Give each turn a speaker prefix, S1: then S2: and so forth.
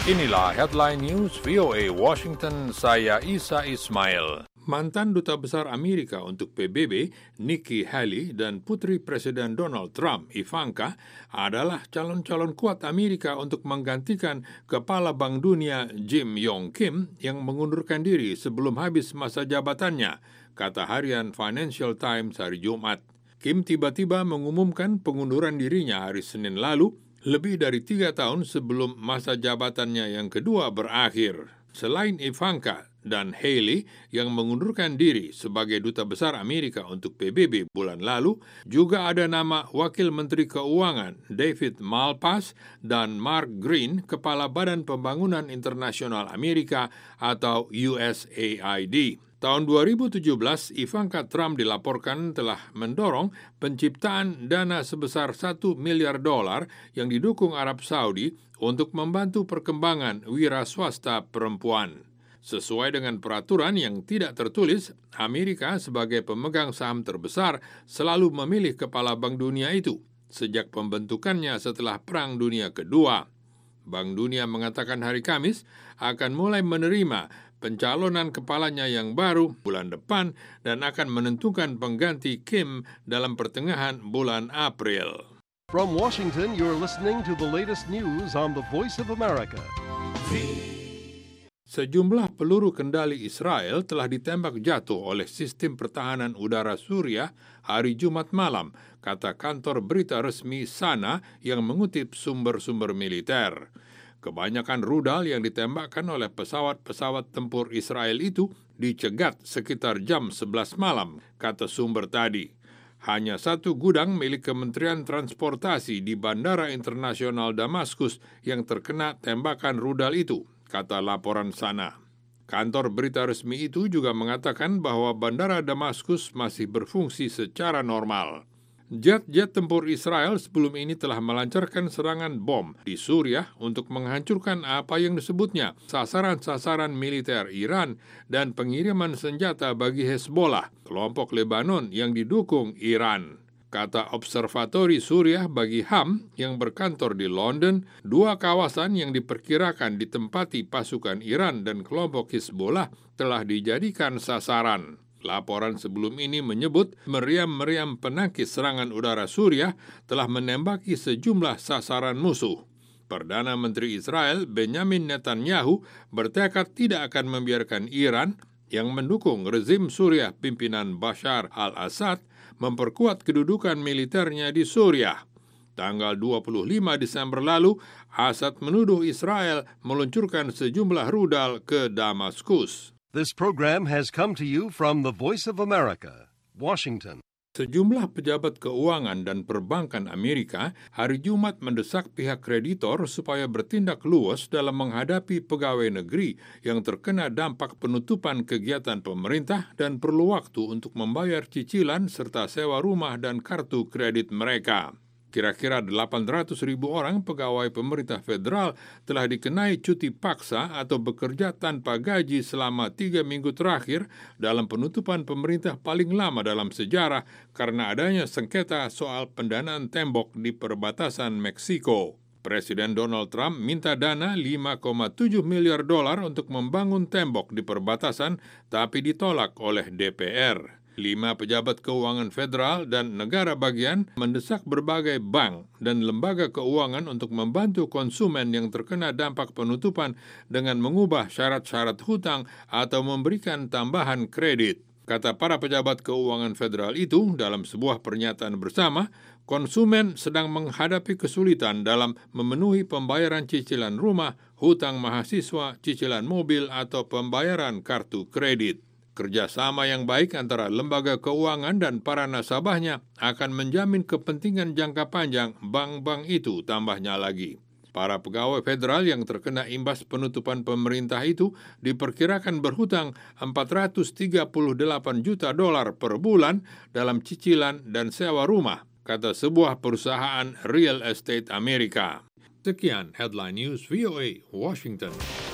S1: Inilah Headline News VOA Washington, saya Isa Ismail. Mantan Duta Besar Amerika untuk PBB, Nikki Haley, dan Putri Presiden Donald Trump, Ivanka, adalah calon-calon kuat Amerika untuk menggantikan Kepala Bank Dunia Jim Yong Kim yang mengundurkan diri sebelum habis masa jabatannya, kata harian Financial Times hari Jumat. Kim tiba-tiba mengumumkan pengunduran dirinya hari Senin lalu, lebih dari 3 tahun sebelum masa jabatannya yang kedua berakhir. Selain Ivanka dan Haley yang mengundurkan diri sebagai Duta Besar Amerika untuk PBB bulan lalu, juga ada nama Wakil Menteri Keuangan David Malpass dan Mark Green, Kepala Badan Pembangunan Internasional Amerika atau USAID. Tahun 2017, Ivanka Trump dilaporkan telah mendorong penciptaan dana sebesar $1 miliar yang didukung Arab Saudi untuk membantu perkembangan wira swasta perempuan. Sesuai dengan peraturan yang tidak tertulis, Amerika sebagai pemegang saham terbesar selalu memilih Kepala Bank Dunia itu sejak pembentukannya setelah Perang Dunia Kedua. Bank Dunia mengatakan hari Kamis akan mulai menerima pencalonan kepalanya yang baru bulan depan dan akan menentukan pengganti Kim dalam pertengahan bulan April.
S2: From Washington, you're listening to the latest news on the Voice of America.
S1: Sejumlah peluru kendali Israel telah ditembak jatuh oleh sistem pertahanan udara Suriah hari Jumat malam, kata kantor berita resmi Sana yang mengutip sumber-sumber militer. Kebanyakan rudal yang ditembakkan oleh pesawat-pesawat tempur Israel itu dicegat sekitar jam 11 malam, kata sumber tadi. Hanya satu gudang milik Kementerian Transportasi di Bandara Internasional Damaskus yang terkena tembakan rudal itu, kata laporan Sana. Kantor berita resmi itu juga mengatakan bahwa Bandara Damaskus masih berfungsi secara normal. Jet-jet tempur Israel sebelum ini telah melancarkan serangan bom di Suriah untuk menghancurkan apa yang disebutnya sasaran-sasaran militer Iran dan pengiriman senjata bagi Hezbollah, kelompok Lebanon yang didukung Iran. Kata Observatori Suriah bagi HAM yang berkantor di London, 2 kawasan yang diperkirakan ditempati pasukan Iran dan kelompok Hezbollah telah dijadikan sasaran. Laporan sebelum ini menyebut meriam-meriam penangkis serangan udara Suriah telah menembaki sejumlah sasaran musuh. Perdana Menteri Israel Benjamin Netanyahu bertekad tidak akan membiarkan Iran yang mendukung rezim Suriah pimpinan Bashar al-Assad memperkuat kedudukan militernya di Suriah. Tanggal 25 Desember lalu, Assad menuduh Israel meluncurkan sejumlah rudal ke Damaskus.
S2: This program has come to you from the Voice of America, Washington.
S1: Sejumlah pejabat keuangan dan perbankan Amerika hari Jumat mendesak pihak kreditor supaya bertindak luas dalam menghadapi pegawai negeri yang terkena dampak penutupan kegiatan pemerintah dan perlu waktu untuk membayar cicilan serta sewa rumah dan kartu kredit mereka. Kira-kira 800.000 orang pegawai pemerintah federal telah dikenai cuti paksa atau bekerja tanpa gaji selama 3 minggu terakhir dalam penutupan pemerintah paling lama dalam sejarah karena adanya sengketa soal pendanaan tembok di perbatasan Meksiko. Presiden Donald Trump minta dana $5,7 miliar untuk membangun tembok di perbatasan, tapi ditolak oleh DPR. 5 pejabat keuangan federal dan negara bagian mendesak berbagai bank dan lembaga keuangan untuk membantu konsumen yang terkena dampak penutupan dengan mengubah syarat-syarat hutang atau memberikan tambahan kredit. Kata para pejabat keuangan federal itu dalam sebuah pernyataan bersama, konsumen sedang menghadapi kesulitan dalam memenuhi pembayaran cicilan rumah, hutang mahasiswa, cicilan mobil, atau pembayaran kartu kredit. Kerjasama yang baik antara lembaga keuangan dan para nasabahnya akan menjamin kepentingan jangka panjang bank-bank itu, tambahnya lagi. Para pegawai federal yang terkena imbas penutupan pemerintah itu diperkirakan berhutang $438 juta per bulan dalam cicilan dan sewa rumah, kata sebuah perusahaan real estate Amerika. Sekian Headline News VOA Washington.